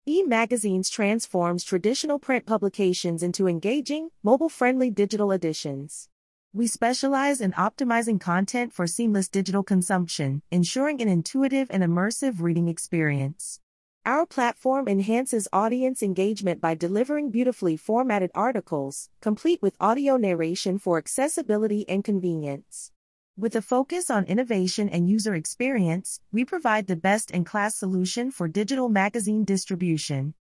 E-Magazines transforms traditional print publications into engaging, mobile-friendly digital editions. We specialize in optimizing content for seamless digital consumption, ensuring an intuitive and immersive reading experience. Our platform enhances audience engagement by delivering beautifully formatted articles, complete with audio narration for accessibility and convenience. With a focus on innovation and user experience, we provide the best-in-class solution for digital magazine distribution.